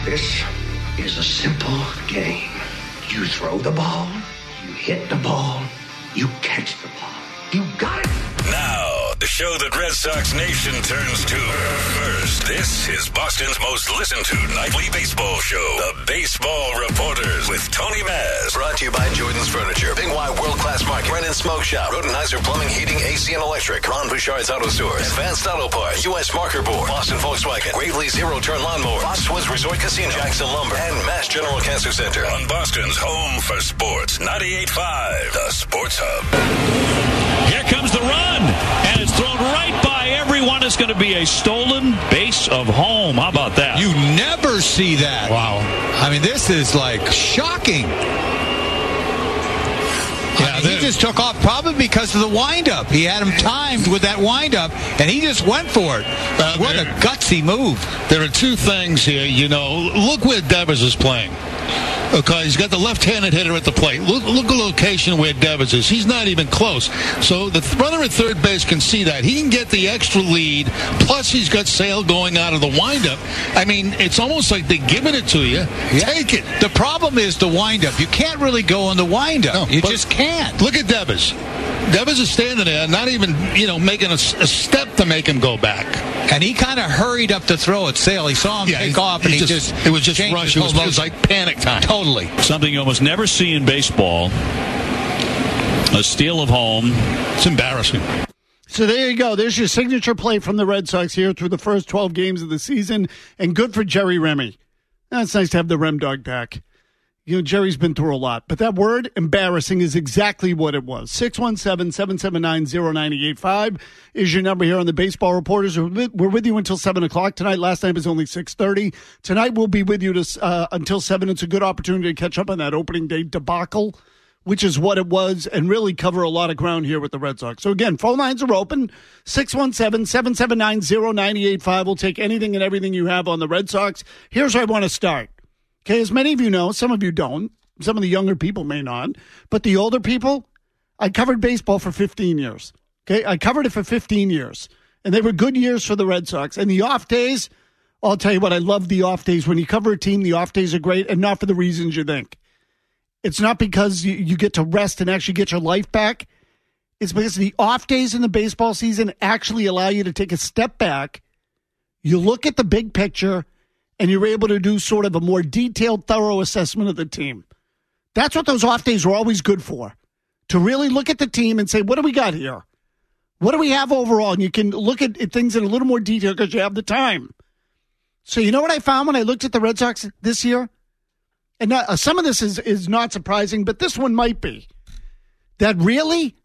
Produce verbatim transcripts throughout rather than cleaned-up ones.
This is a simple game. You throw the ball, you hit the ball, you catch the ball. You got it. Now, the show that Red Sox Nation turns to first. This is Boston's most listened to nightly baseball show, The Baseball Reporters with Tony Maz. Brought to you by Jordan's Furniture, Big Y World Class Market, Brennan Smoke Shop, Rodenheiser Plumbing, Heating, A C and Electric, Ron Bouchard's Auto Stores, Advanced Auto Parts, U S Marker Board, Boston Volkswagen, Gravely Zero Turn Lawnmower, Foxwoods Resort Casino, Jackson Lumber, and Mass General Cancer Center. On Boston's home for sports, ninety-eight point five, The Sports Hub. Here comes the run, and it's thrown right by everyone. It's going to be a stolen base of home. How about that? You never see that. Wow. I mean, this is like shocking. Yeah, I mean, he just took off probably because of the windup. He had him timed with that windup, and he just went for it. Uh, what a gutsy move. There are two things here. You know, look where Devers is playing. Okay, he's got the left-handed hitter at the plate. Look, look at the location where Devers is. He's not even close. So the runner at third base can see that. He can get the extra lead, plus he's got Sale going out of the windup. I mean, it's almost like they're giving it to you. Yeah. Take it. The problem is the windup. You can't really go on the windup. No, you just can't. Look at Devers. Devers is standing there, not even, you know, making a, a step to make him go back. And he kind of hurried up to throw at Sale. He saw him yeah, take he, off, and he he just, just it was just changed rush. his It was, whole it was motion. like panic time. Totally. Something you almost never see in baseball. A steal of home. It's embarrassing. So there you go. There's your signature play from the Red Sox here through the first twelve games of the season. And good for Jerry Remy. It's nice to have the Rem dog back. You know, Jerry's been through a lot. But that word, embarrassing, is exactly what it was. six one seven, seven seven nine, zero nine eight five is your number here on the Baseball Reporters. We're with you until seven o'clock tonight. Last night was only six thirty. Tonight we'll be with you to, uh, until seven. It's a good opportunity to catch up on that opening day debacle, which is what it was, and really cover a lot of ground here with the Red Sox. So, again, phone lines are open. six one seven, seven seven nine, zero nine eight five. We'll take anything and everything you have on the Red Sox. Here's where I want to start. Okay, as many of you know, some of you don't. Some of the younger people may not. But the older people, I covered baseball for fifteen years. Okay, I covered it for fifteen years. And they were good years for the Red Sox. And the off days, I'll tell you what, I love the off days. When you cover a team, the off days are great, and not for the reasons you think. It's not because you, you get to rest and actually get your life back. It's because the off days in the baseball season actually allow you to take a step back. You look at the big picture, and you're able to do sort of a more detailed, thorough assessment of the team. That's what those off days were always good for, to really look at the team and say, what do we got here? What do we have overall? And you can look at things in a little more detail because you have the time. So you know what I found when I looked at the Red Sox this year? And not, uh, some of this is, is not surprising, but this one might be. That really,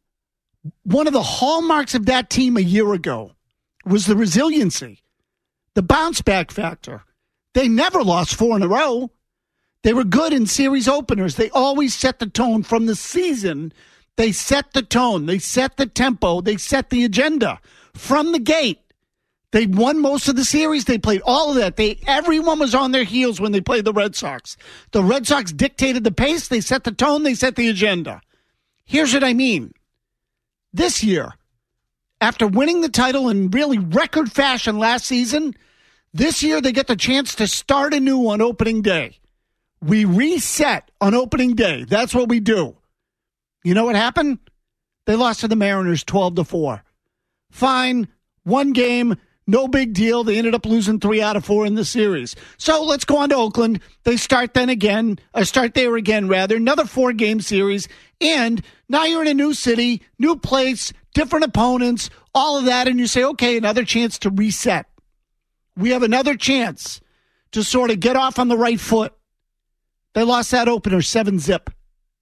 one of the hallmarks of that team a year ago was the resiliency, the bounce-back factor. They never lost four in a row. They were good in series openers. They always set the tone from the season. They set the tone. They set the tempo. They set the agenda from the gate. They won most of the series. They played all of that. They everyone was on their heels when they played the Red Sox. The Red Sox dictated the pace. They set the tone. They set the agenda. Here's what I mean. This year, after winning the title in really record fashion last season, this year, they get the chance to start anew on opening day. We reset on opening day. That's what we do. You know what happened? They lost to the Mariners twelve to four. Fine. One game. No big deal. They ended up losing three out of four in the series. So let's go on to Oakland. They start then again, or start there again, rather. Another four-game series. And now you're in a new city, new place, different opponents, all of that. And you say, okay, another chance to reset. We have another chance to sort of get off on the right foot. They lost that opener seven zip.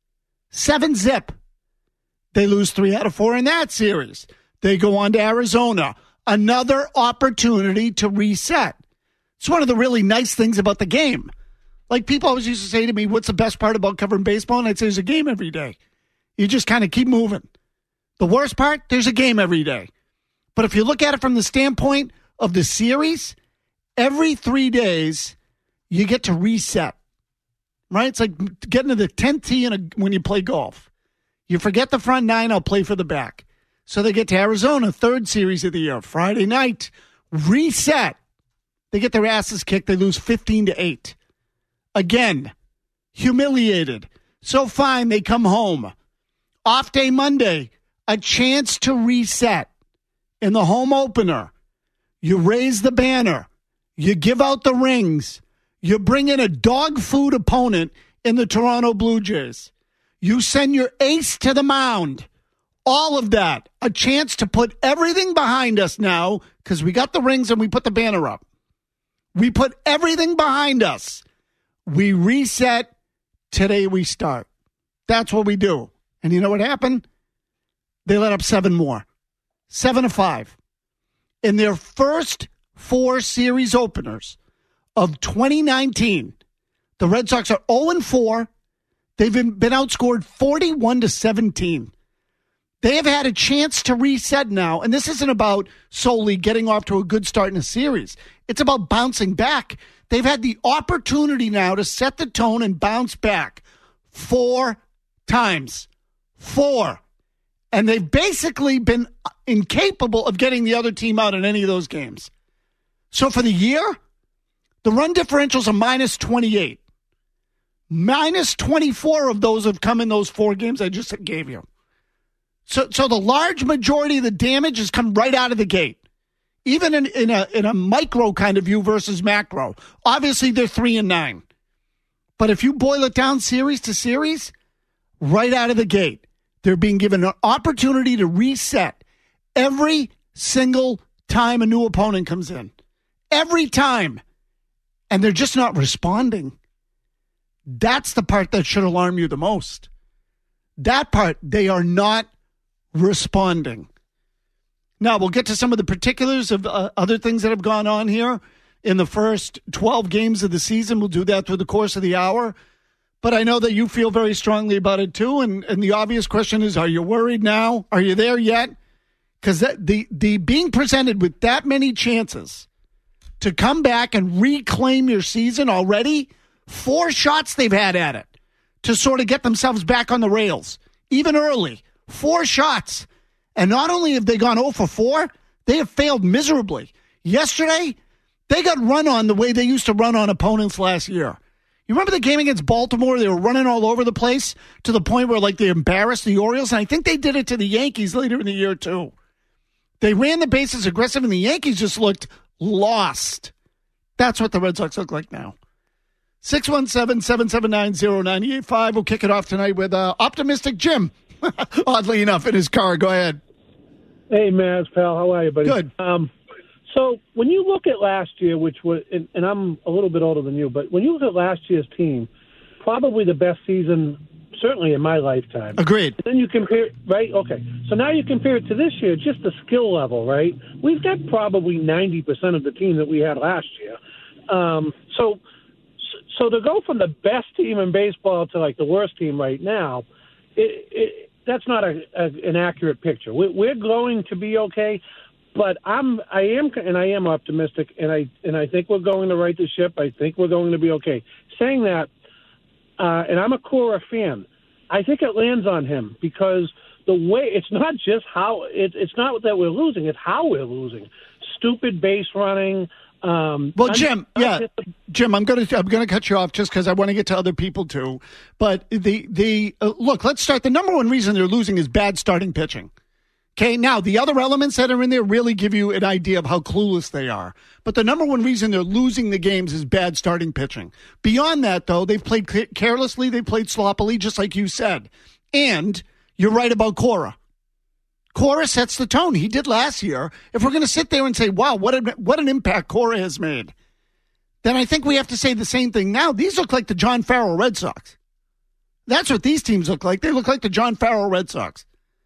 Seven zip. They lose three out of four in that series. They go on to Arizona. Another opportunity to reset. It's one of the really nice things about the game. Like people always used to say to me, what's the best part about covering baseball? And I'd say there's a game every day. You just kind of keep moving. The worst part, there's a game every day. But if you look at it from the standpoint of the series, every three days, you get to reset, right? It's like getting to the tenth tee in a, when you play golf. You forget the front nine, I'll play for the back. So they get to Arizona, third series of the year, Friday night, reset. They get their asses kicked. They lose fifteen to eight. Again, humiliated. So fine, they come home. Off day Monday, a chance to reset. In the home opener, you raise the banner. You give out the rings. You bring in a dog food opponent in the Toronto Blue Jays. You send your ace to the mound. All of that. A chance to put everything behind us now because we got the rings and we put the banner up. We put everything behind us. We reset. Today we start. That's what we do. And you know what happened? They let up seven more. Seven to five. In their first four series openers of twenty nineteen, the Red Sox are oh and four. They've been, been outscored forty-one to seventeen. They have had a chance to reset now, and this isn't about solely getting off to a good start in a series. It's about bouncing back. They've had the opportunity now to set the tone and bounce back four times. Four. And they've basically been incapable of getting the other team out in any of those games. So for the year, the run differentials are minus twenty-eight. Minus twenty-four of those have come in those four games I just gave you. So so the large majority of the damage has come right out of the gate. Even in, in a in a micro kind of view versus macro. Obviously, they're three and nine. But if you boil it down series to series, right out of the gate, they're being given an opportunity to reset every single time a new opponent comes in. Every time. And they're just not responding. That's the part that should alarm you the most. That part, they are not responding. Now, we'll get to some of the particulars of uh, other things that have gone on here in the first twelve games of the season. We'll do that through the course of the hour. But I know that you feel very strongly about it too. And, and the obvious question is, are you worried now? Are you there yet? Because the, the being presented with that many chances to come back and reclaim your season already, four shots they've had at it to sort of get themselves back on the rails, even early. Four shots. And not only have they gone oh for four, they have failed miserably. Yesterday, they got run on the way they used to run on opponents last year. You remember the game against Baltimore? They were running all over the place to the point where, like, they embarrassed the Orioles. And I think they did it to the Yankees later in the year, too. They ran the bases aggressive, and the Yankees just looked lost. That's what the Red Sox look like now. six one seven, seven seven nine, zero nine eight five. We'll kick it off tonight with uh, Optimistic Jim. Oddly enough, in his car. Go ahead. Hey, Maz, pal. How are you, buddy? Good. Um, so when you look at last year, which was, and, and I'm a little bit older than you, but when you look at last year's team, probably the best season, certainly in my lifetime. Agreed. And then you compare, right? Okay. So now you compare it to this year, just the skill level, right? We've got probably ninety percent of the team that we had last year. Um, so, so to go from the best team in baseball to like the worst team right now, it, it, that's not a, a, an accurate picture. We, we're going to be okay, but I'm, I am, and I am optimistic, and I, and I think we're going to right the ship. I think we're going to be okay. Saying that, uh, and I'm a Cora fan. I think it lands on him because the way it's not just how it, it's not that we're losing; it's how we're losing. Stupid base running. Um, well, Jim, I'm, yeah, I'm Jim, I'm going to I'm going to cut you off just because I want to get to other people too. But the the uh, look, let's start. The number one reason they're losing is bad starting pitching. Okay, now the other elements that are in there really give you an idea of how clueless they are. But the number one reason they're losing the games is bad starting pitching. Beyond that, though, they've played carelessly, they played sloppily, just like you said. And you're right about Cora. Cora sets the tone. He did last year. If we're going to sit there and say, wow, what, a, what an impact Cora has made, then I think we have to say the same thing now. These look like the John Farrell Red Sox. That's what these teams look like. They look like the John Farrell Red Sox.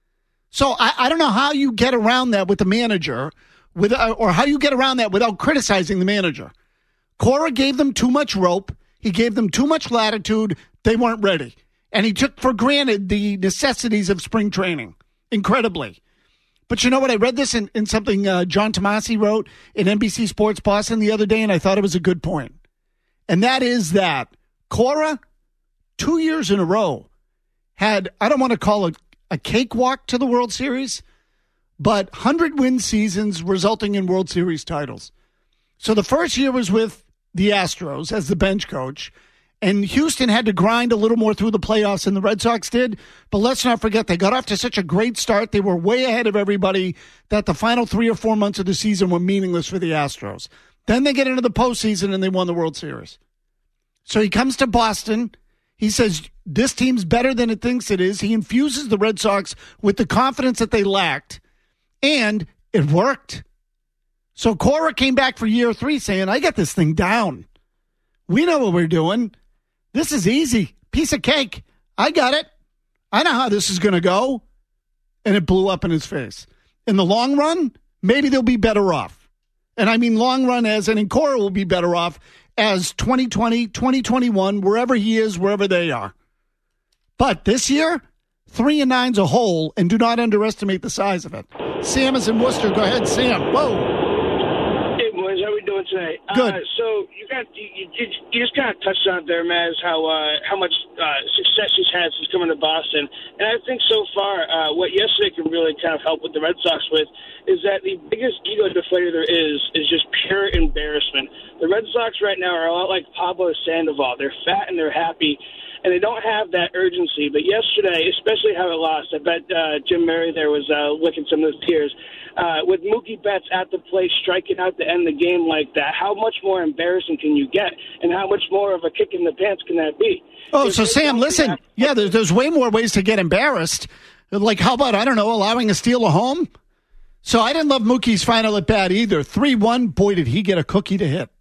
So I, I don't know how you get around that with the manager, with, uh, or how you get around that without criticizing the manager. Cora gave them too much rope. He gave them too much latitude. They weren't ready. And he took for granted the necessities of spring training. Incredibly. But you know what? I read this in, in something uh, John Tomasi wrote in N B C Sports Boston the other day, and I thought it was a good point. And that is that Cora, two years in a row, had, I don't want to call it a cakewalk to the World Series, but one hundred win seasons resulting in World Series titles. So the first year was with the Astros as the bench coach, And Houston had to grind a little more through the playoffs than the Red Sox did. But let's not forget, they got off to such a great start. They were way ahead of everybody that the final three or four months of the season were meaningless for the Astros. Then they get into the postseason and they won the World Series. So he comes to Boston. He says, this team's better than it thinks it is. He infuses the Red Sox with the confidence that they lacked. And it worked. So Cora came back for year three saying, I got this thing down. We know what we're doing. This is easy. Piece of cake. I got it. I know how this is going to go. And it blew up in his face. In the long run, maybe they'll be better off. And I mean long run as, and in Cora will be better off as twenty twenty, twenty twenty-one, wherever he is, wherever they are. But this year, three and nine's a hole, and do not underestimate the size of it. Sam is in Worcester. Go ahead, Sam. Whoa. How are we doing tonight? Good. Uh, so you got you, you, you just kind of touched on it there, Maz, how uh, how much uh, success he's had since coming to Boston, and I think so far uh, what yesterday can really kind of help with the Red Sox with is that the biggest ego deflator there is is just pure embarrassment. The Red Sox right now are a lot like Pablo Sandoval. They're fat and they're happy, and they don't have that urgency. But yesterday, especially how it lost, I bet uh, Jim Murray there was uh, licking some of his tears. Uh, with Mookie Betts at the plate striking out to end the game like that, how much more embarrassing can you get? And how much more of a kick in the pants can that be? Oh, if so Sam, listen, have- yeah, there's, there's way more ways to get embarrassed. Like, how about, I don't know, allowing a steal a home? So I didn't love Mookie's final at bat either. three one, boy, did he get a cookie to hit.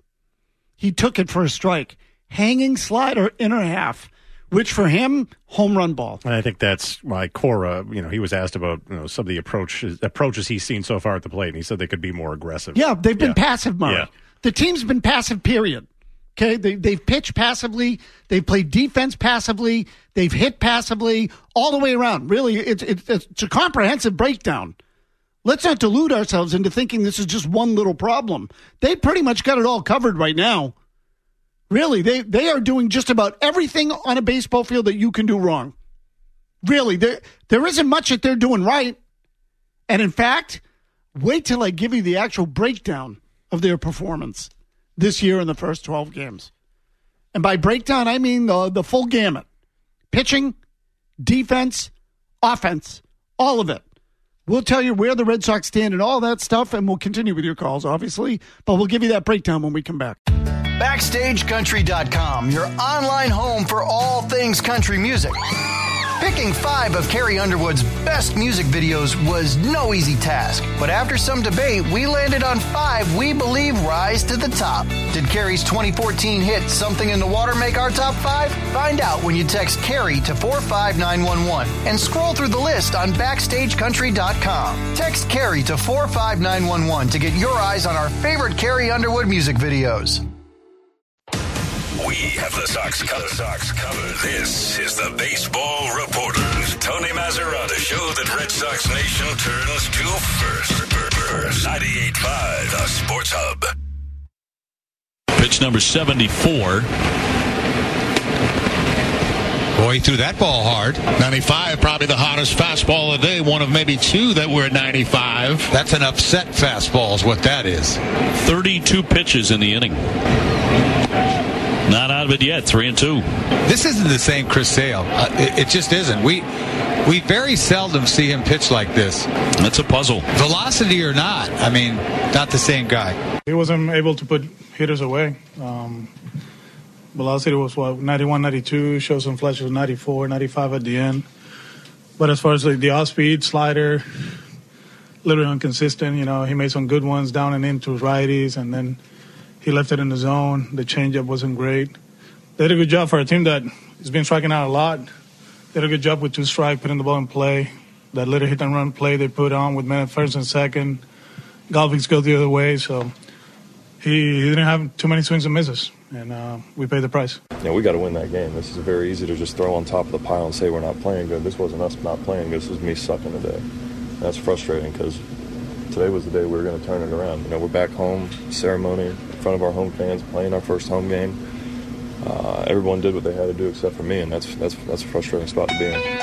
He took it for a strike. Hanging slider, inner half. Which for him, home run ball. And I think that's why Cora, you know, he was asked about, you know, some of the approaches approaches he's seen so far at the plate, and he said they could be more aggressive. Yeah, they've been yeah. passive, Murray. Yeah. The team's been passive, period. Okay, they, they've pitched passively, they've played defense passively, they've hit passively, all the way around. Really, it's, it's, it's a comprehensive breakdown. Let's not delude ourselves into thinking this is just one little problem. They pretty much got it all covered right now. Really, they, they are doing just about everything on a baseball field that you can do wrong. Really, there there isn't much that they're doing right. And in fact, wait till I give you the actual breakdown of their performance this year in the first twelve games. And by breakdown, I mean the, the full gamut. Pitching, defense, offense, all of it. We'll tell you where the Red Sox stand and all that stuff, and we'll continue with your calls, obviously. But we'll give you that breakdown when we come back. Backstage Country dot com, your online home for all things country music. Picking five of Carrie Underwood's best music videos was no easy task, but after some debate, we landed on five we believe rise to the top. Did Carrie's twenty fourteen hit Something in the Water make our top five? Find out when you text Carrie to four five nine one one and scroll through the list on Backstage Country dot com. Text Carrie to four five nine one one to get your eyes on our favorite Carrie Underwood music videos. We have the Sox covered. Sox covered. This is the Baseball Reporters. Tony Mazzarata show that Red Sox Nation turns to first. First. ninety-eight point five, the Sports Hub. Pitch number seventy-four. Boy, he threw that ball hard. ninety-five, probably the hottest fastball of the day. One of maybe two that were at ninety-five. That's an upset fastball is what that is. thirty-two pitches in the inning. Not out of it yet, three and two. This isn't the same Chris Sale. Uh, it, it just isn't. We we very seldom see him pitch like this. That's a puzzle. Velocity or not, I mean, not the same guy. He wasn't able to put hitters away. Um, velocity was, what, ninety-one, ninety-two, showed some flashes of ninety-four, ninety-five at the end. But as far as like, the off-speed slider, a little inconsistent. You know, he made some good ones down and into righties, and then he left it in the zone. The changeup wasn't great. They did a good job for a team that has been striking out a lot. They did a good job with two strike, putting the ball in play. That little hit and run play they put on with men at first and second. Galvix go the other way, so he, he didn't have too many swings and misses, and uh, we paid the price. Yeah, we got to win that game. This is very easy to just throw on top of the pile and say we're not playing good. This wasn't us not playing good. This was me sucking today. And that's frustrating because today was the day we were going to turn it around. You know, we're back home, ceremony in front of our home fans, playing our first home game. Uh, everyone did what they had to do except for me, and that's that's that's a frustrating spot to be in.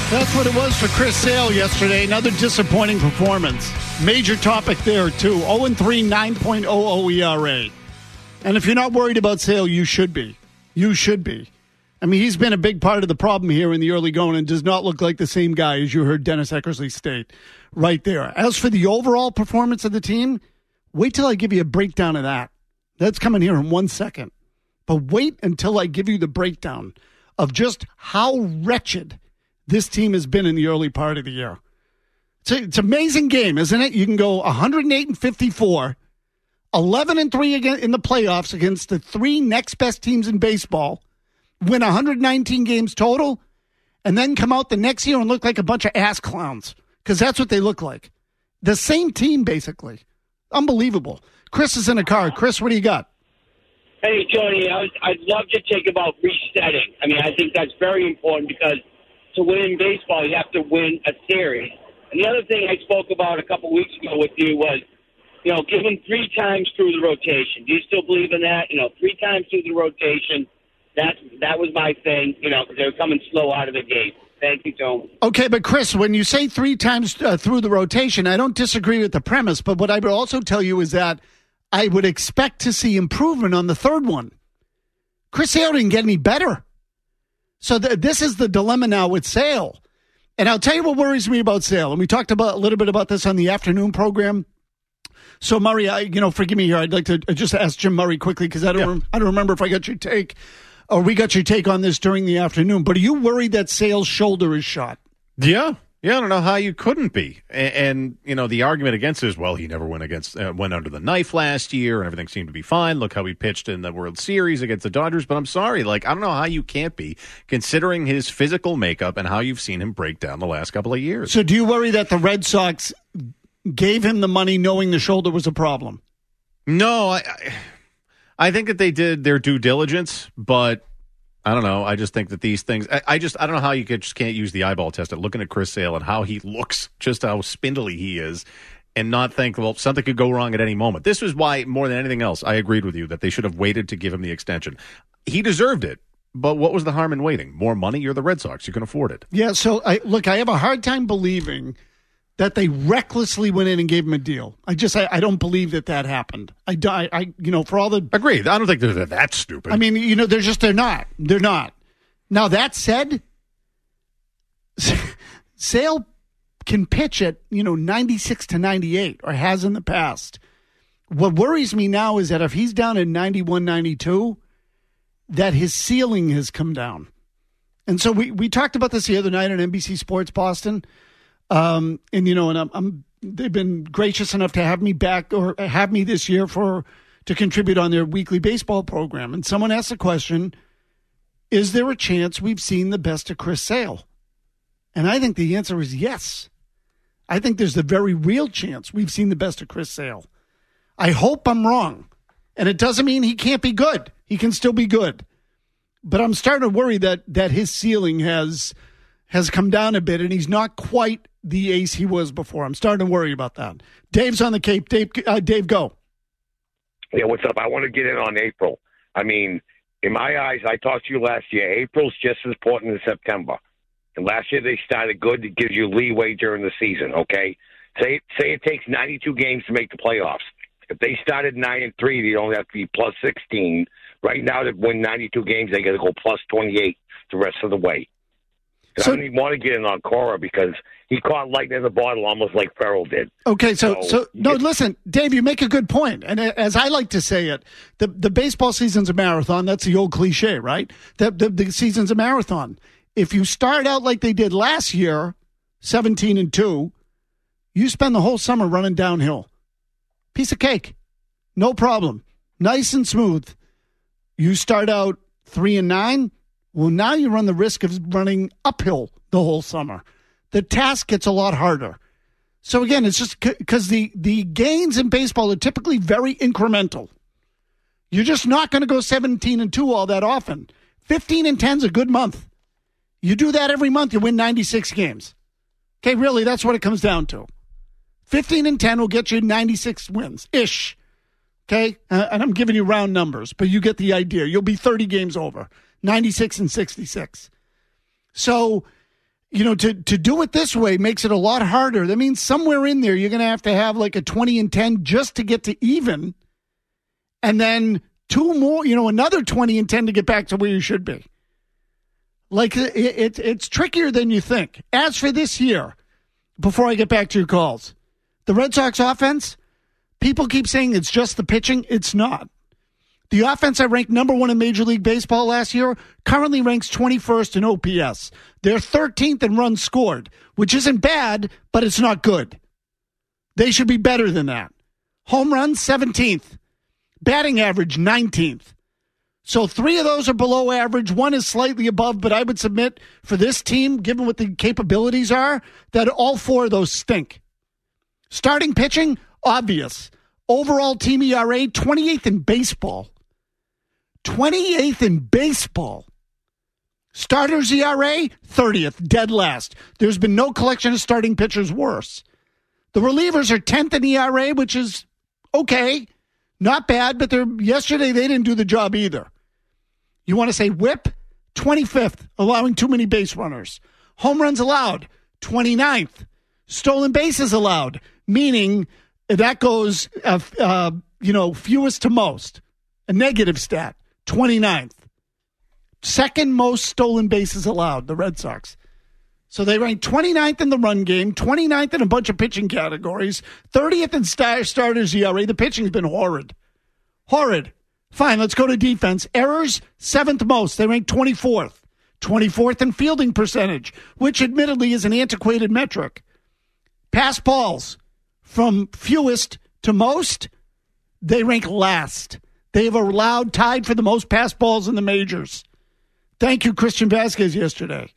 That's what it was for Chris Sale yesterday. Another disappointing performance. Major topic there, too. oh and three, nine point oh oh E R A. And if you're not worried about Sale, you should be. You should be. I mean, he's been a big part of the problem here in the early going and does not look like the same guy as you heard Dennis Eckersley state right there. As for the overall performance of the team, wait till I give you a breakdown of that. That's coming here in one second. But wait until I give you the breakdown of just how wretched this team has been in the early part of the year. It's, a, it's an amazing game, isn't it? You can go one hundred eight and fifty-four, eleven and three again in the playoffs against the three next best teams in baseball, win one hundred nineteen games total, and then come out the next year and look like a bunch of ass clowns, because that's what they look like. The same team, basically. Unbelievable. Chris is in a car. Chris, what do you got? Hey, Tony, I was, I'd love to take about resetting. I mean, I think that's very important because to win in baseball, you have to win a series. And the other thing I spoke about a couple weeks ago with you was, you know, give them three times through the rotation. Do you still believe in that? You know, three times through the rotation. That that was my thing, you know, because they were coming slow out of the gate. Thank you, Tony. Okay, but Chris, when you say three times uh, through the rotation, I don't disagree with the premise, but what I would also tell you is that I would expect to see improvement on the third one. Chris Sale didn't get any better. So th- this is the dilemma now with Sale. And I'll tell you what worries me about Sale. And we talked about a little bit about this on the afternoon program. So, Murray, I, you know, forgive me here. I'd like to just ask Jim Murray quickly because I don't, yeah. rem- I don't remember if I got your take or we got your take on this during the afternoon. But are you worried that Sale's shoulder is shot? Yeah. Yeah, I don't know how you couldn't be. And, and you know, the argument against it is, well, he never went against uh, went under the knife last year and everything seemed to be fine. Look how he pitched in the World Series against the Dodgers. But I'm sorry, like, I don't know how you can't be, considering his physical makeup and how you've seen him break down the last couple of years. So do you worry that the Red Sox gave him the money knowing the shoulder was a problem? No, I, I, I think that they did their due diligence, but I don't know. I just think that these things, I, I just, I don't know how you could, just can't use the eyeball test at looking at Chris Sale and how he looks, just how spindly he is, and not think, well, something could go wrong at any moment. This was why, more than anything else, I agreed with you that they should have waited to give him the extension. He deserved it, but what was the harm in waiting? More money? You're the Red Sox. You can afford it. Yeah, so, I, look, I have a hard time believing that they recklessly went in and gave him a deal. I just, I, I don't believe that that happened. I, I, I, you know, for all the... Agreed. I don't think they're that stupid. I mean, you know, they're just, they're not. They're not. Now, that said, Sale can pitch at, you know, ninety-six to ninety-eight, or has in the past. What worries me now is that if he's down at ninety-one, ninety-two, that his ceiling has come down. And so we, we talked about this the other night on N B C Sports Boston. Um, and, you know, and I'm, I'm, they've been gracious enough to have me back or have me this year for, to contribute on their weekly baseball program. And someone asked the question, is there a chance we've seen the best of Chris Sale? And I think the answer is yes. I think there's a very real chance we've seen the best of Chris Sale. I hope I'm wrong. And it doesn't mean he can't be good. He can still be good. But I'm starting to worry that that his ceiling has has come down a bit and he's not quite the ace he was before. I'm starting to worry about that. Dave's on the Cape. Dave, uh, Dave, go. Yeah, what's up? I want to get in on April. I mean, in my eyes, I talked to you last year, April's just as important as September. And last year they started good. It gives you leeway during the season, okay? Say say it takes ninety-two games to make the playoffs. If they started nine and three, they only have to be plus sixteen. Right now, to win ninety-two games, they got to go plus twenty-eight the rest of the way. So, I don't even want to get in on Cora because he caught lightning in the bottle almost like Farrell did. Okay, so, so, so no, listen, Dave, you make a good point. And as I like to say it, the, the baseball season's a marathon. That's the old cliche, right? The, the, the season's a marathon. If you start out like they did last year, seventeen and two, you spend the whole summer running downhill. Piece of cake. No problem. Nice and smooth. You start out three and nine. Well, now you run the risk of running uphill the whole summer. The task gets a lot harder. So again, it's just because the, the gains in baseball are typically very incremental. You're just not going to go seventeen and two all that often. fifteen and ten is a good month. You do that every month, you win ninety-six games. Okay, really, that's what it comes down to. fifteen and ten will get you ninety-six wins-ish. Okay, uh, and I'm giving you round numbers, but you get the idea. You'll be thirty games over. ninety-six and sixty-six. So, you know, to, to do it this way makes it a lot harder. That means somewhere in there you're going to have to have like a twenty and ten just to get to even. And then two more, you know, another twenty and ten to get back to where you should be. Like, it, it, it's trickier than you think. As for this year, before I get back to your calls, the Red Sox offense, people keep saying it's just the pitching. It's not. The offense that ranked number one in Major League Baseball last year currently ranks twenty-first in O P S. They're thirteenth in runs scored, which isn't bad, but it's not good. They should be better than that. Home runs, seventeenth. Batting average, nineteenth. So three of those are below average. One is slightly above, but I would submit for this team, given what the capabilities are, that all four of those stink. Starting pitching, obvious. Overall team E R A, twenty-eighth in baseball. twenty-eighth in baseball. Starters E R A, thirtieth, dead last. There's been no collection of starting pitchers worse. The relievers are tenth in E R A, which is okay. Not bad, but they're, yesterday they didn't do the job either. You want to say whip? twenty-fifth, allowing too many base runners. Home runs allowed, twenty-ninth. Stolen bases allowed, meaning that goes, uh, uh, you know, fewest to most. A negative stat, twenty-ninth. Second most stolen bases allowed, the Red Sox. So they rank twenty-ninth in the run game, twenty-ninth in a bunch of pitching categories, thirtieth in star- starters E R A. The pitching's been horrid. Horrid. Fine, let's go to defense. Errors, seventh most. They rank twenty-fourth. twenty-fourth in fielding percentage, which admittedly is an antiquated metric. Pass balls, from fewest to most, they rank last. They have allowed, tied for the most pass balls in the majors. Thank you, Christian Vasquez, yesterday.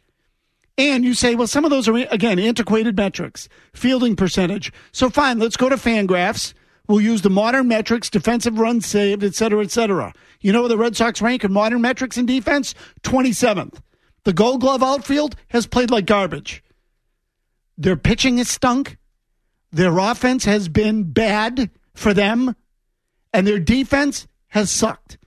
And you say, well, some of those are, again, antiquated metrics. Fielding percentage. So fine, let's go to Fangraphs. We'll use the modern metrics, defensive runs saved, et cetera, et cetera. You know where the Red Sox rank in modern metrics in defense? twenty-seventh. The Gold Glove outfield has played like garbage. Their pitching has stunk. Their offense has been bad for them. And their defense has sucked.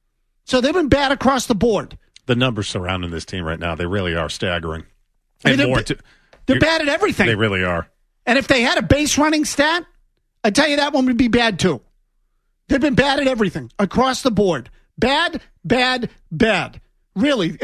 So they've been bad across the board. The numbers surrounding this team right now, they really are staggering. I mean, And they're more ba- to, They're bad at everything. They really are. And if they had a base running stat, I'd tell you that one would be bad too. They've been bad at everything across the board. Bad, bad, bad. Really.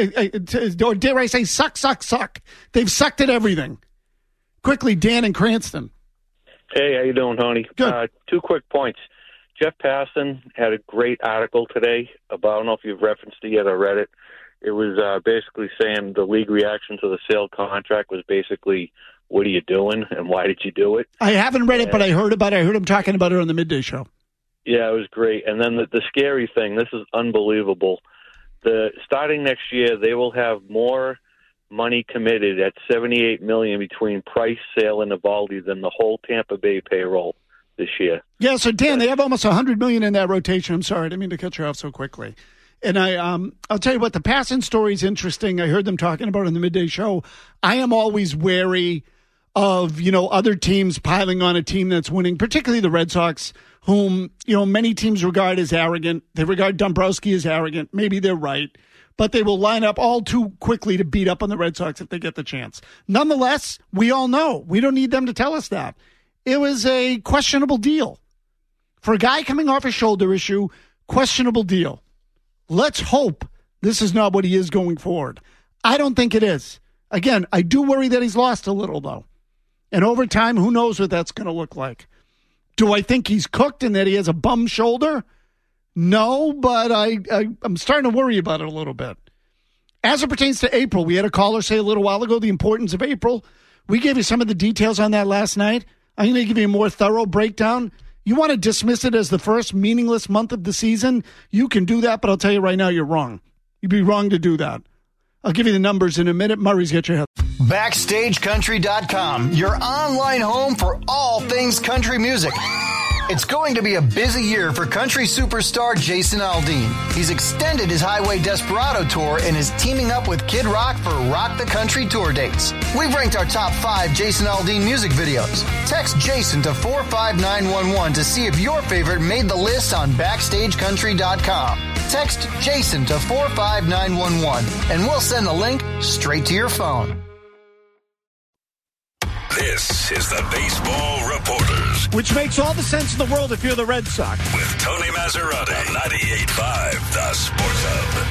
Or dare I say suck, suck, suck. They've sucked at everything. Quickly, Dan in Cranston. Hey, how you doing, Tony? Good. Uh, two quick points. Jeff Passan had a great article today about, I don't know if you've referenced it yet or read it. It was uh, basically saying the league reaction to the Sale contract was basically, what are you doing and why did you do it? I haven't read it, and, but I heard about it. I heard him talking about it on the midday show. Yeah, it was great. And then the, the scary thing, this is unbelievable. The starting next year, they will have more money committed at seventy-eight million dollars between Price, Sale, and Eovaldi than the whole Tampa Bay payroll this year. Yeah, so Dan, they have almost one hundred million dollars in that rotation. I'm sorry, I didn't mean to cut you off so quickly. And I, um, I'll tell you what, the Passan story is interesting. I heard them talking about it in the midday show. I am always wary of, you know, other teams piling on a team that's winning, particularly the Red Sox, whom, you know, many teams regard as arrogant. They regard Dombrowski as arrogant. Maybe they're right. But they will line up all too quickly to beat up on the Red Sox if they get the chance. Nonetheless, we all know. We don't need them to tell us that. It was a questionable deal. For a guy coming off a shoulder issue, questionable deal. Let's hope this is not what he is going forward. I don't think it is. Again, I do worry that he's lost a little, though. And over time, who knows what that's going to look like. Do I think he's cooked and that he has a bum shoulder? No, but I, I, I'm starting to worry about it a little bit. As it pertains to April, we had a caller say a little while ago the importance of April. We gave you some of the details on that last night. I'm going to give you a more thorough breakdown. You want to dismiss it as the first meaningless month of the season? You can do that, but I'll tell you right now, you're wrong. You'd be wrong to do that. I'll give you the numbers in a minute. Murray's got your head. Backstage Country dot com, your online home for all things country music. It's going to be a busy year for country superstar Jason Aldean. He's extended his Highway Desperado tour and is teaming up with Kid Rock for Rock the Country tour dates. We've ranked our top five Jason Aldean music videos. Text Jason to four five nine one one to see if your favorite made the list on Backstage Country dot com. Text Jason to four five nine one one and we'll send the link straight to your phone. This is the Baseball Reporters. Which makes all the sense in the world if you're the Red Sox. With Tony Maserati, ninety-eight point five, The Sports Hub.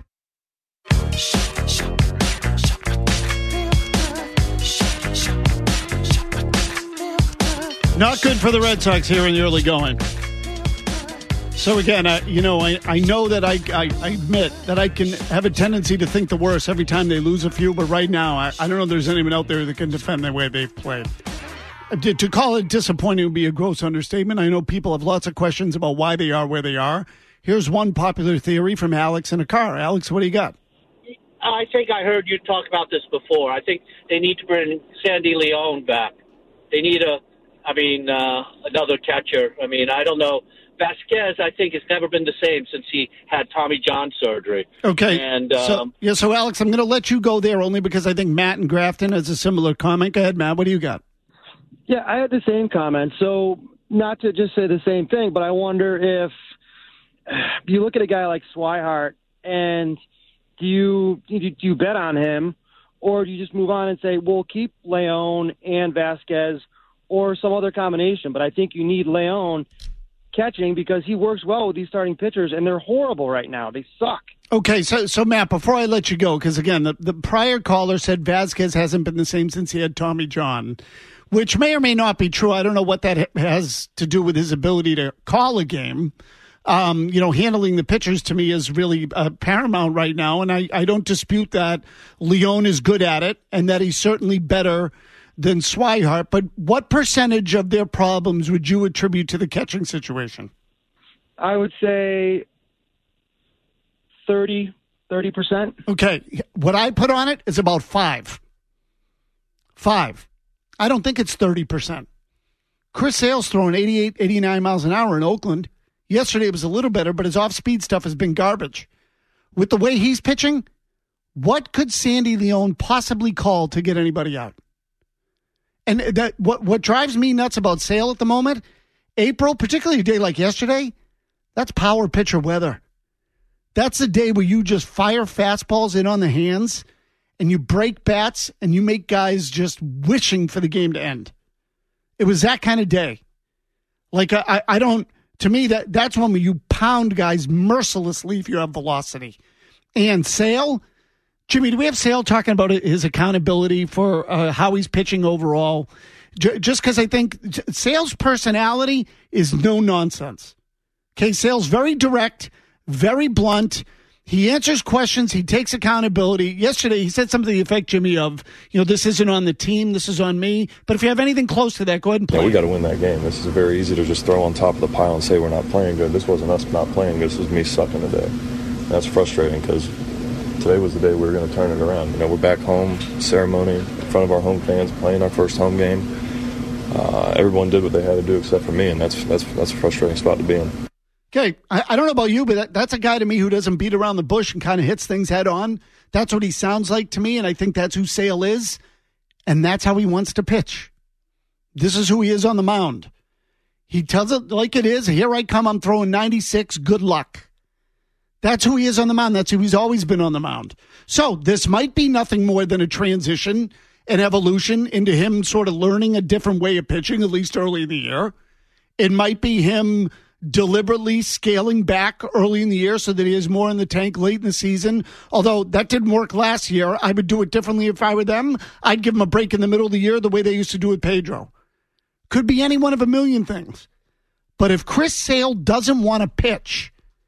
Not good for the Red Sox here in the early going. So again, uh, you know, I, I know that I, I I admit that I can have a tendency to think the worst every time they lose a few, but right now, I, I don't know if there's anyone out there that can defend the way they've played. To, to call it disappointing would be a gross understatement. I know people have lots of questions about why they are where they are. Here's one popular theory from Alex in a car. Alex, what do you got? I think I heard you talk about this before. I think they need to bring Sandy Leon back. They need a, I mean, uh, another catcher. I mean, I don't know. Vasquez, I think, has never been the same since he had Tommy John surgery. Okay. And um, so, yeah, so Alex, I'm going to let you go there only because I think Matt in Grafton has a similar comment. Go ahead, Matt. What do you got? Yeah, I had the same comment. So not to just say the same thing, but I wonder if you look at a guy like Swihart and do you do you bet on him, or do you just move on and say, we'll keep Leon and Vasquez or some other combination? But I think you need Leon catching because he works well with these starting pitchers, and they're horrible right now. They suck. Okay, so so Matt, before I let you go, because again, the, the prior caller said Vasquez hasn't been the same since he had Tommy John, which may or may not be true. I don't know what that has to do with his ability to call a game. Um, you know, handling the pitchers to me is really uh, paramount right now, and I, I don't dispute that Leon is good at it and that he's certainly better than Swihart, but what percentage of their problems would you attribute to the catching situation? I would say thirty, thirty percent. Okay. What I put on it is about five. Five. I don't think it's thirty percent. Chris Sale's throwing eighty-eight, eighty-nine miles an hour in Oakland. Yesterday it was a little better, but his off-speed stuff has been garbage. With the way he's pitching, what could Sandy Leon possibly call to get anybody out? And that what what drives me nuts about Sale at the moment, April, particularly a day like yesterday, that's power pitcher weather. That's a day where you just fire fastballs in on the hands and you break bats and you make guys just wishing for the game to end. It was that kind of day. Like, I, I don't, to me, that that's one where you pound guys mercilessly if you have velocity. And Sale, Jimmy, do we have Sale talking about his accountability for uh, how he's pitching overall? J- just because I think Sale's personality is no nonsense. Okay, Sale's very direct, very blunt. He answers questions. He takes accountability. Yesterday, he said something to the effect, Jimmy, of, you know, this isn't on the team, this is on me. But if you have anything close to that, go ahead and play. Yeah, we got to win that game. This is very easy to just throw on top of the pile and say we're not playing good. This wasn't us not playing good. This was me sucking today. That's frustrating because today was the day we were going to turn it around. You know, we're back home, ceremony in front of our home fans, playing our first home game. Uh, everyone did what they had to do except for me, and that's that's that's a frustrating spot to be in. Okay, I, I don't know about you, but that, that's a guy to me who doesn't beat around the bush and kind of hits things head on. That's what he sounds like to me, and I think that's who Sale is, and that's how he wants to pitch. This is who he is on the mound. He tells it like it is. Here I come, I'm throwing ninety-six, good luck. That's who he is on the mound. That's who he's always been on the mound. So this might be nothing more than a transition, an evolution into him sort of learning a different way of pitching, at least early in the year. It might be him deliberately scaling back early in the year so that he has more in the tank late in the season. Although that didn't work last year. I would do it differently if I were them. I'd give him a break in the middle of the year the way they used to do with Pedro. Could be any one of a million things. But if Chris Sale doesn't want to pitch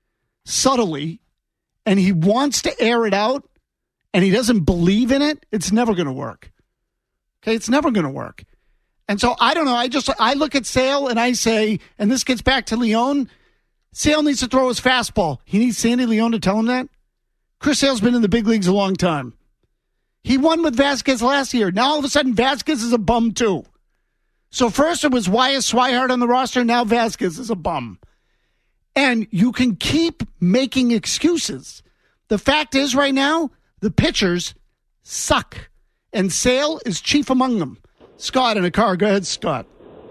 subtly and he wants to air it out and he doesn't believe in it, it's never going to work. Okay, it's never going to work. And so I don't know. I just I look at Sale and I say, and this gets back to Leon, Sale needs to throw his fastball. He needs Sandy Leon to tell him that. Chris Sale's been in the big leagues a long time. He won with Vasquez last year. Now all of a sudden Vasquez is a bum too. So first it was why is Swihart on the roster? Now Vasquez is a bum. And you can keep making excuses. The fact is right now the pitchers suck. And Sale is chief among them. Scott in a car. Go ahead, Scott.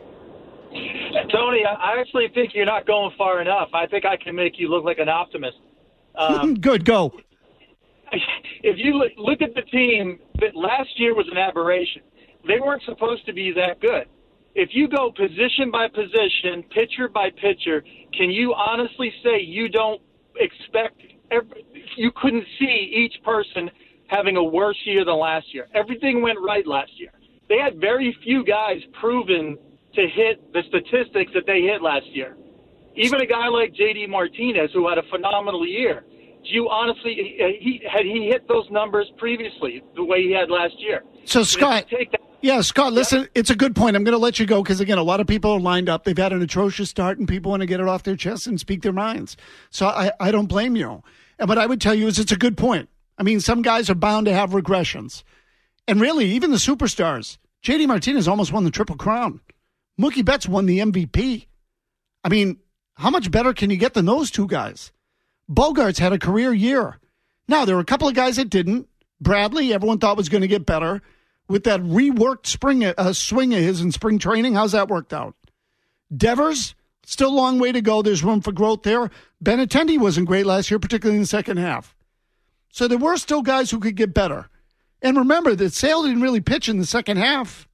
Tony, I actually think you're not going far enough. I think I can make you look like an optimist. Um, Good, go. If you look, look at the team, that last year was an aberration. they weren't supposed to be that good. If you go position by position, pitcher by pitcher, can you honestly say you don't expect every, you couldn't see each person having a worse year than last year? Everything went right last year. They had very few guys proven to hit the statistics that they hit last year. Even a guy like J D Martinez, who had a phenomenal year. Do you honestly, he had he hit those numbers previously the way he had last year? So, Scott, take that, yeah, Scott, listen, yeah. It's a good point. I'm going to let you go because, again, a lot of people are lined up. They've had an atrocious start, and people want to get it off their chest and speak their minds. So I, I don't blame you. And what I would tell you is it's a good point. I mean, some guys are bound to have regressions. And really, even the superstars, J D Martinez almost won the Triple Crown. Mookie Betts won the M V P. I mean, how much better can you get than those two guys? Bogarts had a career year. Now, there were a couple of guys that didn't. Bradley, everyone thought was going to get better. With that reworked spring uh, swing of his in spring training, how's that worked out? Devers, still a long way to go. There's room for growth there. Benintendi wasn't great last year, particularly in the second half. So there were still guys who could get better. And remember that Sale didn't really pitch in the second half.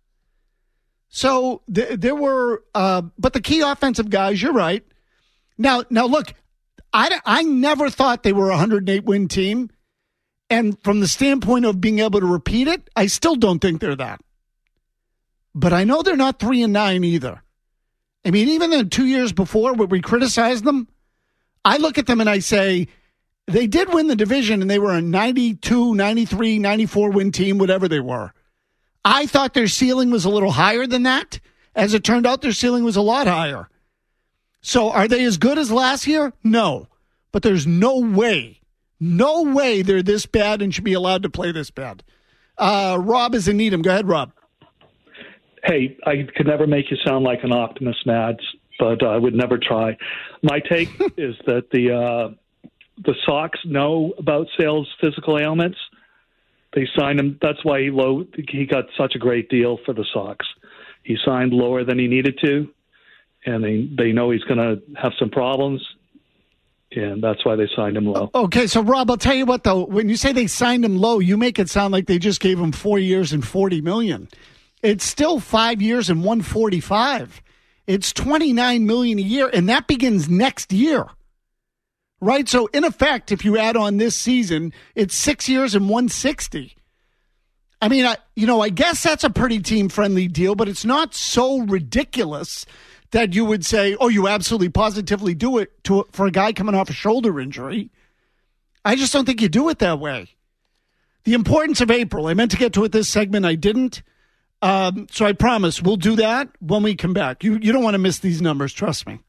So th- there were, uh, but the key offensive guys, you're right. Now, now look, I, I never thought they were a one hundred eight win team. And from the standpoint of being able to repeat it, I still don't think they're that. But I know they're not three and nine either. I mean, even the two years before where we criticized them, I look at them and I say, they did win the division and they were a ninety-two, ninety-three, ninety-four win team, whatever they were. I thought their ceiling was a little higher than that. As it turned out, their ceiling was a lot higher. So are they as good as last year? No. But there's no way, no way they're this bad and should be allowed to play this bad. Uh, Rob is in Needham. Go ahead, Rob. Hey, I could never make you sound like an optimist, Mads, but I would never try. My take is that the uh, the Sox know about Sale's physical ailments. They signed him. That's why he low. He got such a great deal for the Sox. He signed lower than he needed to, and they they know he's going to have some problems, and that's why they signed him low. Okay, so Rob, I'll tell you what though. When you say they signed him low, you make it sound like they just gave him four years and forty million. It's still five years and one forty-five. It's twenty-nine million a year, and that begins next year. Right? So, in effect, if you add on this season, it's six years and one sixty. I mean, I, you know, I guess that's a pretty team-friendly deal, but it's not so ridiculous that you would say, oh, you absolutely positively do it to for a guy coming off a shoulder injury. I just don't think you do it that way. The importance of April. I meant to get to it this segment. I didn't. Um, so I promise we'll do that when we come back. You, you don't want to miss these numbers. Trust me.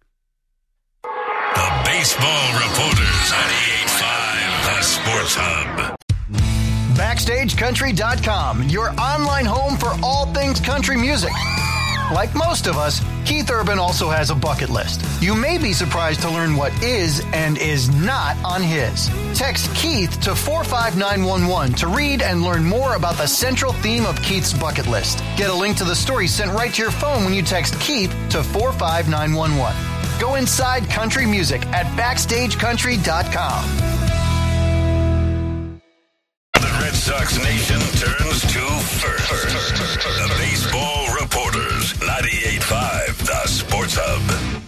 The Baseball Reporters, ninety-eight point five, The Sports Hub. Backstage Country dot com, your online home for all things country music. Like most of us, Keith Urban also has a bucket list. You may be surprised to learn what is and is not on his. Text Keith to four five nine one one to read and learn more about the central theme of Keith's bucket list. Get a link to the story sent right to your phone when you text Keith to four five nine one one. Go inside country music at Backstage Country dot com. The Red Sox Nation turns to first. The Baseball Reporters, ninety-eight point five, The Sports Hub.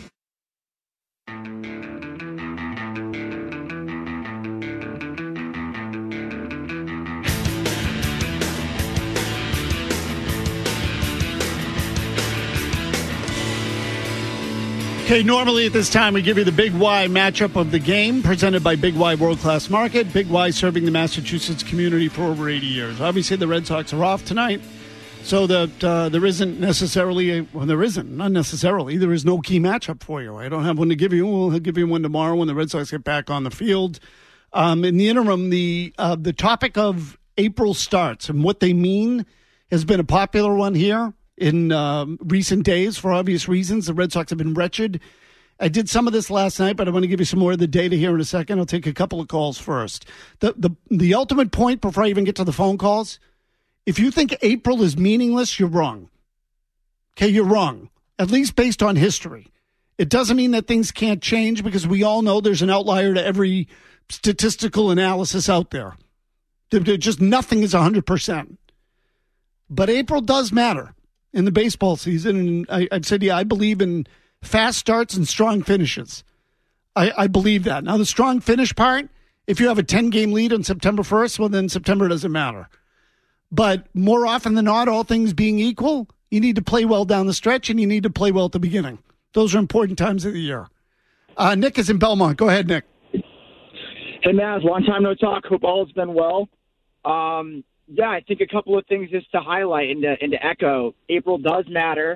Okay, normally at this time we give you the Big Y matchup of the game presented by Big Y World Class Market. Big Y serving the Massachusetts community for over eighty years. Obviously the Red Sox are off tonight, so that uh, there isn't necessarily, a, well there isn't, not necessarily, there is no key matchup for you. I don't have one to give you. We'll give you one tomorrow when the Red Sox get back on the field. Um, in the interim, the uh, the topic of April starts and what they mean has been a popular one here in um, recent days for obvious reasons. The Red Sox have been wretched. I did some of this last night, but I want to give you some more of the data here in a second. I'll take a couple of calls first. The, the, the ultimate point before I even get to the phone calls, if you think April is meaningless, you're wrong. Okay, you're wrong, at least based on history. It doesn't mean that things can't change because we all know there's an outlier to every statistical analysis out there. Just nothing is one hundred percent. But April does matter in the baseball season. And I, I've said, yeah, I believe in fast starts and strong finishes. I, I believe that. Now, the strong finish part, if you have a ten-game lead on September first, well, then September doesn't matter. But more often than not, all things being equal, you need to play well down the stretch and you need to play well at the beginning. Those are important times of the year. Uh, Nick is in Belmont. Go ahead, Nick. Hey, Maz, long time no talk. Hope all has been well. Um, yeah, I think a couple of things just to highlight and to, and to echo. April does matter.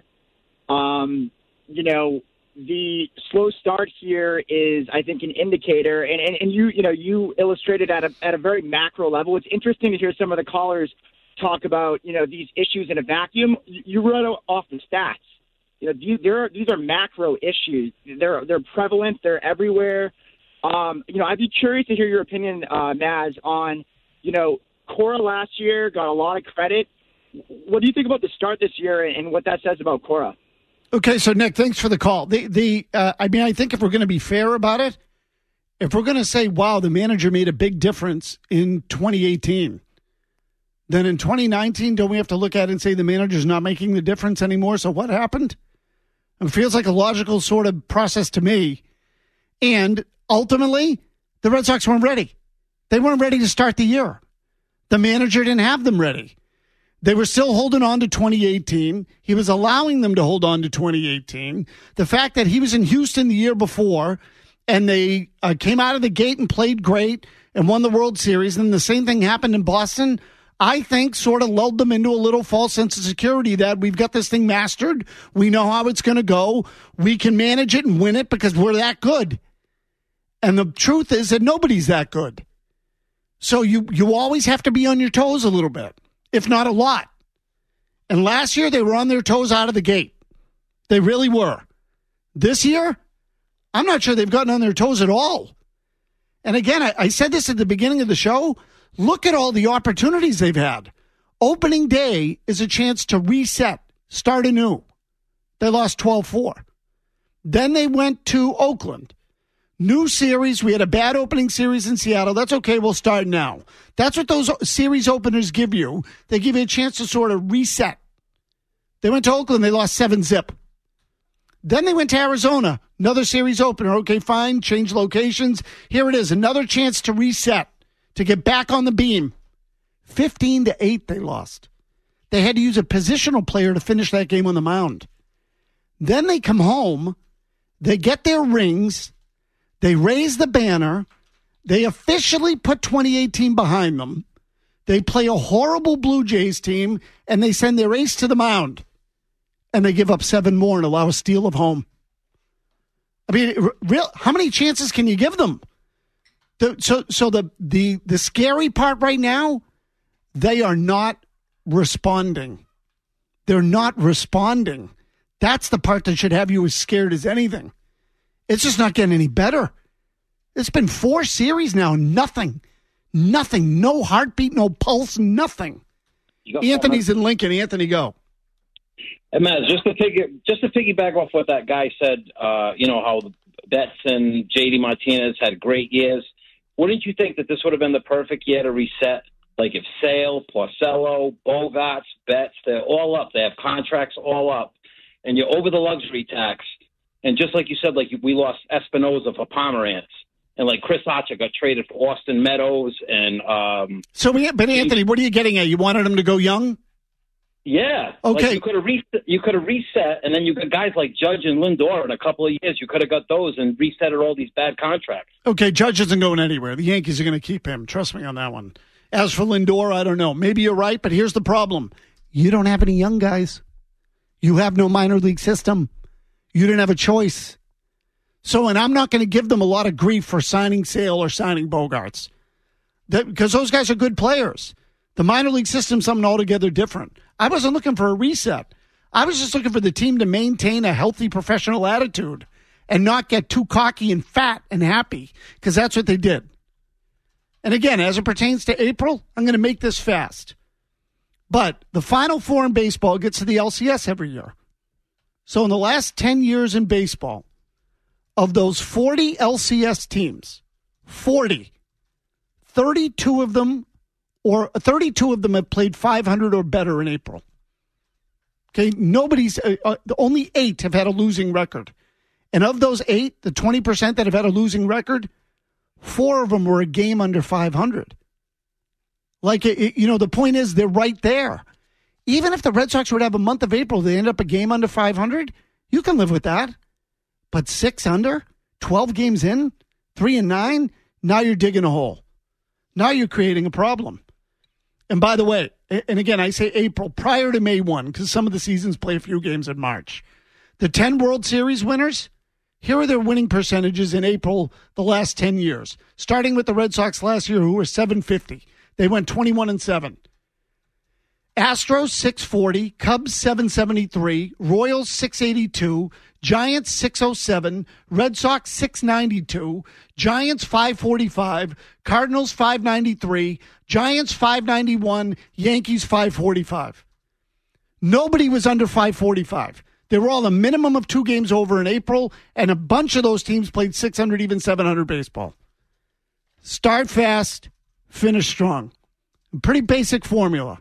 Um, you know, the slow start here is, I think, an indicator. And, and, and you, you know, you illustrated at a, at a very macro level. It's interesting to hear some of the callers talk about, you know, these issues in a vacuum. You, you run off the stats. You know, these, are, these are macro issues. They're, they're prevalent. They're everywhere. Um, you know, I'd be curious to hear your opinion, uh, Maz, on, you know, Cora last year got a lot of credit. What do you think about the start this year and what that says about Cora? Okay, so Nick, thanks for the call. The the uh, I mean, I think if we're going to be fair about it, if we're going to say, wow, the manager made a big difference in twenty eighteen, then in twenty nineteen, don't we have to look at it and say the manager's not making the difference anymore? So what happened? It feels like a logical sort of process to me. And ultimately, the Red Sox weren't ready. They weren't ready to start the year. The manager didn't have them ready. They were still holding on to twenty eighteen. He was allowing them to hold on to twenty eighteen. The fact that he was in Houston the year before and they uh, came out of the gate and played great and won the World Series, and the same thing happened in Boston, I think sort of lulled them into a little false sense of security that we've got this thing mastered. We know how it's going to go. We can manage it and win it because we're that good. And the truth is that nobody's that good. So you, you always have to be on your toes a little bit, if not a lot. And last year, they were on their toes out of the gate. They really were. This year, I'm not sure they've gotten on their toes at all. And again, I, I said this at the beginning of the show. Look at all the opportunities they've had. Opening day is a chance to reset, start anew. They lost twelve four. Then they went to Oakland. New series. We had a bad opening series in Seattle. That's okay. We'll start now. That's what those series openers give you. They give you a chance to sort of reset. They went to Oakland. They lost seven zip. Then they went to Arizona. Another series opener. Okay, fine. Change locations. Here it is. Another chance to reset, to get back on the beam. fifteen to eight they lost. They had to use a positional player to finish that game on the mound. Then they come home. They get their rings. They raise the banner. They officially put twenty eighteen behind them. They play a horrible Blue Jays team, and they send their ace to the mound. And they give up seven more and allow a steal of home. I mean, real, how many chances can you give them? The, so so the, the, the scary part right now, they are not responding. They're not responding. That's the part that should have you as scared as anything. It's just not getting any better. It's been four series now. Nothing. Nothing. No heartbeat, no pulse, nothing. Anthony's in Lincoln. Anthony, go. Hey, Maz, just to, figure, just to piggyback off what that guy said, uh, you know, how Betts and J D Martinez had great years. Wouldn't you think that this would have been the perfect year to reset? Like if Sale, Porcello, Bogarts, Betts, they're all up. They have contracts all up. And you're over the luxury tax. And just like you said, like we lost Espinoza for Pomerantz, and like Chris Archer got traded for Austin Meadows, and um. So, but Anthony, what are you getting at? You wanted him to go young? Yeah. Okay. Like you could have reset. You could have reset, and then you got guys like Judge and Lindor in a couple of years. You could have got those and resetted all these bad contracts. Okay, Judge isn't going anywhere. The Yankees are going to keep him. Trust me on that one. As for Lindor, I don't know. Maybe you're right, but here's the problem: you don't have any young guys. You have no minor league system. You didn't have a choice. So, and I'm not going to give them a lot of grief for signing Sale or signing Bogarts. That, because those guys are good players. The minor league system's something altogether different. I wasn't looking for a reset. I was just looking for the team to maintain a healthy professional attitude and not get too cocky and fat and happy, because that's what they did. And again, as it pertains to April, I'm going to make this fast. But the Final Four in baseball gets to the L C S every year. So in the last ten years in baseball, of those forty L C S teams, forty, thirty-two of them or thirty-two of them have played five hundred or better in April. Okay, nobody's, uh, uh, only eight have had a losing record. And of those eight, the twenty percent that have had a losing record, four of them were a game under five hundred. Like, it, you know, the point is they're right there. Even if the Red Sox were to have a month of April, they end up a game under five hundred, you can live with that. But six under, twelve games in, three and nine, now you're digging a hole. Now you're creating a problem. And by the way, and again, I say April, prior to May first, because some of the seasons play a few games in March. The ten World Series winners, here are their winning percentages in April the last ten years. Starting with the Red Sox last year, who were seven fifty. They went twenty-one and seven. Astros six forty, Cubs seven seventy-three, Royals six eighty-two, Giants six oh seven, Red Sox six ninety-two, Giants five forty-five, Cardinals five ninety-three, Giants five ninety-one, Yankees five forty-five. Nobody was under five forty-five. They were all a minimum of two games over in April, and a bunch of those teams played six hundred, even seven hundred baseball. Start fast, finish strong. Pretty basic formula.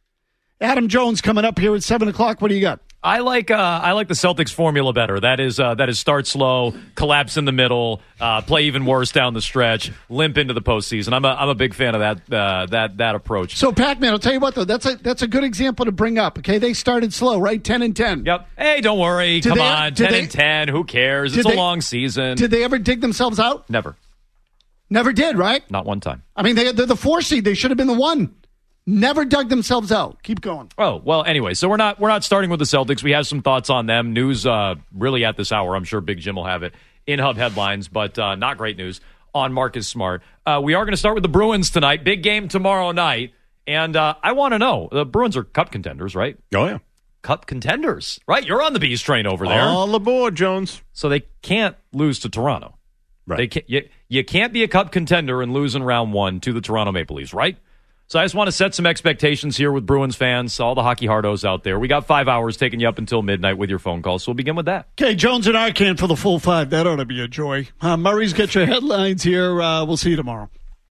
Adam Jones coming up here at seven o'clock. What do you got? I like uh, I like the Celtics formula better. That is uh, that is start slow, collapse in the middle, uh, play even worse down the stretch, limp into the postseason. I'm a I'm a big fan of that uh, that that approach. So Pac-Man, I'll tell you what though, that's a that's a good example to bring up. Okay, they started slow, right? Ten and ten. Yep. Hey, don't worry. Did Come they, on, ten they, and ten. Who cares? It's a they, long season. Did they ever dig themselves out? Never. Never did, right? Not one time. I mean, they, they're the four seed. They should have been the one. Never dug themselves out. Keep going. Oh, well, anyway, so we're not we're not starting with the Celtics. We have some thoughts on them. News uh, really at this hour. I'm sure Big Jim will have it in Hub Headlines, but uh, not great news on Marcus Smart. Uh, we are going to start with the Bruins tonight. Big game tomorrow night. And uh, I want to know, the Bruins are cup contenders, right? Oh, yeah. Cup contenders, right? You're on the Bees train over there. All aboard, Jones. So they can't lose to Toronto. Right. They can't, you, you can't be a cup contender and lose in round one to the Toronto Maple Leafs, right? So I just want to set some expectations here with Bruins fans, all the hockey hardos out there. We got five hours taking you up until midnight with your phone calls, so we'll begin with that. Okay, Jones and Arcand for the full five. That ought to be a joy. Uh, Murray's got your headlines here. Uh, we'll see you tomorrow.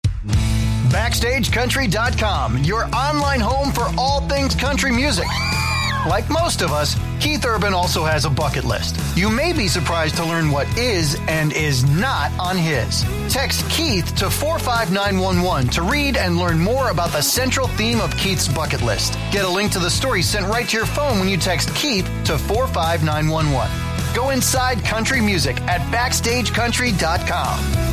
Backstage Country dot com, your online home for all things country music. Like most of us, Keith Urban also has a bucket list. You may be surprised to learn what is and is not on his. Text Keith to four five nine one one to read and learn more about the central theme of Keith's bucket list. Get a link to the story sent right to your phone when you text Keith to four five nine one one. Go inside country music at Backstage Country dot com.